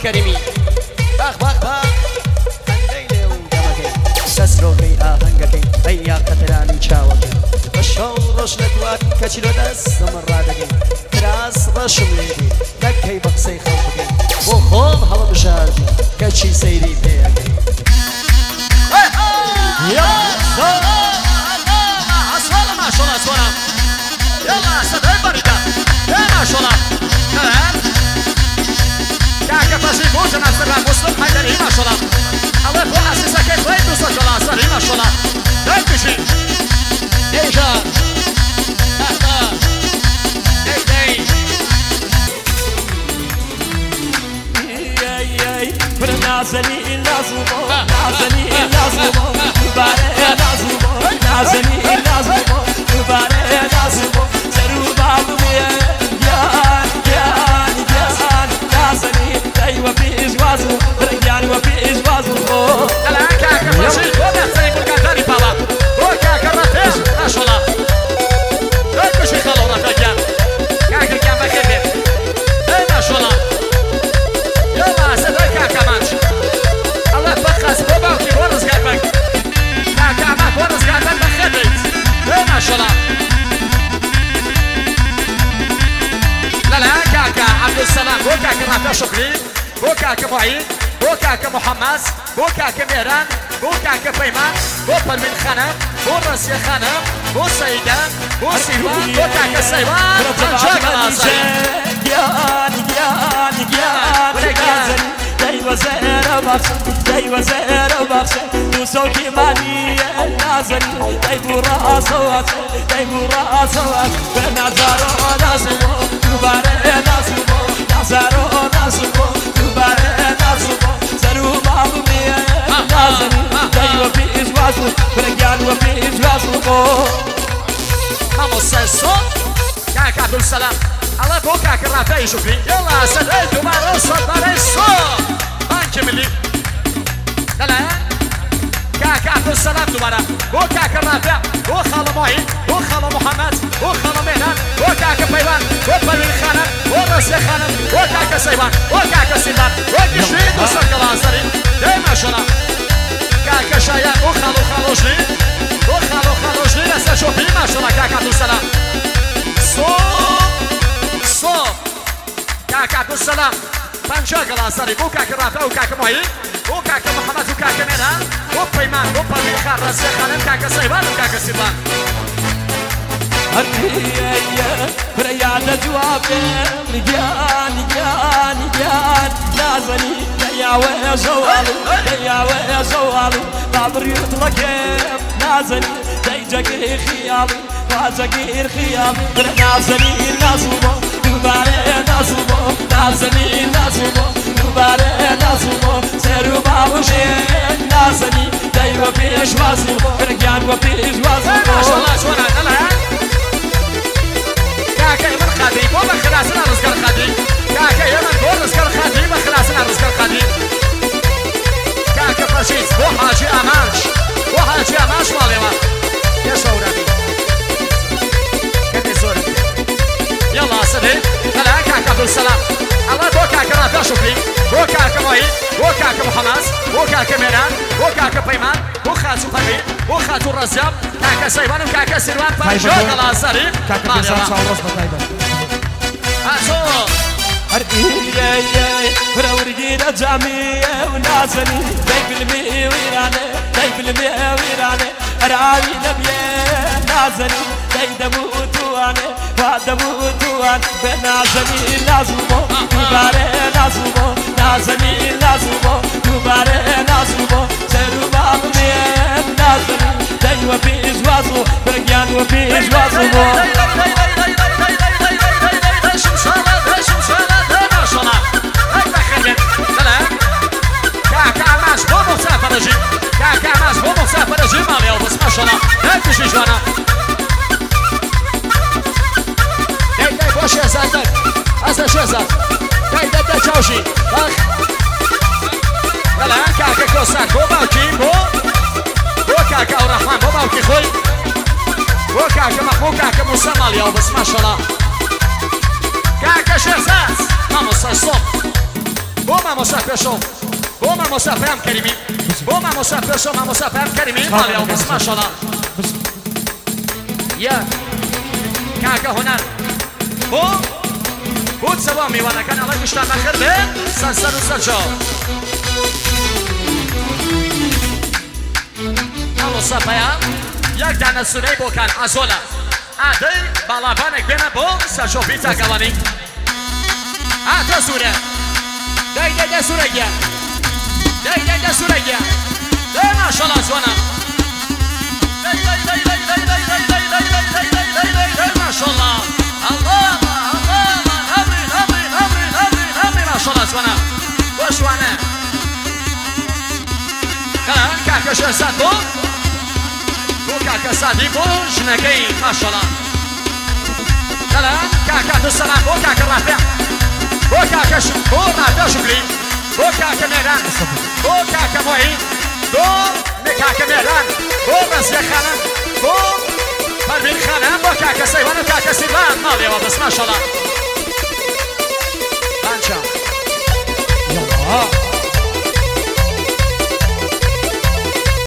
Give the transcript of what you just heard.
كريمي باخ باخ باخ خنديلي ودمكي سسروكي آهنگكي أيا قطراني چاوكي بشو رشلت واكي كچلو دست مرادكي تراس رشم ليدي دكي بقسي خلقكي بخوم هلا بشارجي كچي سيري بيكي يا سلام أسوالة ما شاء الله أسوالة يلا سدعي بريدة ما شاء الله تمام كاكا فاشي بوش أنا أسترها مسلم حيدري ما شاء الله الله يفو حسيسة كيف وين دوسة جلا أسترهي ما شاء الله دايم بشي إيجا أهدا إيدي نازني لازمو نازني لازمو باري لازمو نازني لازمو باري لازمو سرو بابو يان يان يان نازني دايما في إجوازو رجعني وفي إجوازو الآن كاكا فاشي وما تسيب الكاتاري بابا وكاكا رفيش ما شاء الله دايم بشي خلو رفاقيا كاكا كان بخير ما شاء الله يلا سدعي كاكا ماشي الله فخص بابا وكي ورز قلبك كاكا عماد ورز قلبك بخير ما شاء الله لا لا كاكا عبد السلام بو كاكا رافع شكري بو كاكا معين بو كاكا محمد بو كاكا مهران بو كاكا بيمان بو پروین خانم بو رسیه خانم بو سیده بو سیوان بو كاكا سیوان انجا گلازاری يان يان يان نازني دايما زهرة بخشة دايما زهرة بخشة وصوتي مالي نازني دايما راسه واسه دايما راسه واسه بنازارو نازمو باري نازمو نازارو نازمو باري نازمو سرو بابو نازني دايما في إجوازو برجان وفي إجوازو Vamos Celso كاكا عبد السلام الله بو كاكا رافعي شكري يلا سدعي دوباره صدري صو بانك ملي لا لا كاكا عبد السلام دوباره بو كاكا رافع بو خاله معين بو خاله محمد بو خاله مهران بو كاكا بيوان بو پروین خانم بو رسیه خانم بو كاكا سیوان بو كاكا سیلان بو كشري بو سرق الازري دايما شلا كاكا شايان بو خالو جري بو خالو جري لسه شوفي ما شاء الله كاكا عبد السلام صوب كاكا عبد السلام بانجا غلاسري بو كاكا رافع وكاكا معين بو كاكا محمد وكاكا مهران بو بيمان بو پروین خان رسیه خانم كاكا سیوان وكاكا سیلان هريا بريان جوابي يان يان يان نازني يا وزوالو يا وزوالو بابر يطلق نازني دايجاكي خيالي وازاكي خيالي نازني نازمو دوباره نازمو نازني نازمو دوباره نازمو سرو بابوشي نازني دايما في إجوازو برجان وفي إجوازو ما شاء الله شوانا نلا كاكا يمن خادي بو بخلاسنا رزق الخادي كاكا يمن بو رزق الخادي بخلاسنا رزق الخادي كاكا فاشيز بو حاجي امانش بو حاجي امانش ماليما يا شوراني كدي زوري يلا سدي هلا كاكا عبد السلام الله بو كاكا رافع شكري بو كاكا معين بو كاكا محمد بو كاكا مهران بو كاكا بيمان بو خاتو پروین بو خاتو رزياب كاكا سيوان وكاكا سيروان بانجا غلازري كاكا بيسان شاورس بطايبة هاتو هريا فراورجينا جامية ونازني دايب الميويراني دايب الميويراني أرعاوي نبيه نازني دايب موتواني وعد موتوان بنازني لازمو دوباره لازمو نازني لازمو دوباره لازمو سرو بابو نازني دايب في إجوازو برجان وفي إجوازو كاكا عماش بو مسافر جي كاكا عماش بو مسافر جي مالي بس ما شاء الله هاك شي جوانا داي بوش يا زادك هذا شو زاد داي تشاوشي اخ لا كاكا كوسان بو باوكي بو كاكا ورحمن بو باوكي خوي بو كاكا محمود كاكا موسى مالي بس ما شاء الله كاكا شهزاد vamos al stop بۆ مامۆستا پێشۆ بۆ مامۆستا پەیام کەریمی بۆ مامۆستا پێشۆ مامۆستا پەیام کەریمی ماڵیاو بەس ماشەڵا یەک کاکە هونەر بۆ چەوە میوانەکان ئەڵێ گشتان بەخێر بێن سەر و سەرجاو مامۆستا پەیام یەک دانە سورەی بۆکان ئازۆلە ئادەی باڵابانێک بێنە بۆ سەرشۆفی تاکەوانی ئاتە سوورە دەی سوورەگیە دەی سوورەگیە دەی ماشەڵا جوانە دەی ماشەڵا هەمری ماشەڵا جوانە بۆ شوانە کاکە شێرزاد بۆ کاکە سادی بۆ ژنەکەی ماشەڵا کاکە دووسەلام بۆ کاکە ڕافێ بۆ کاکەش بۆ ڕافێ شکری بۆ کاکە مێران بۆ کاکە مۆهین بۆ کاکە مێران بۆ ڕەزیە خانم بۆ پەروین خانم بۆ کاکە سەیوان و کاکە سیروان ماڵیەوە بەس ماشەڵا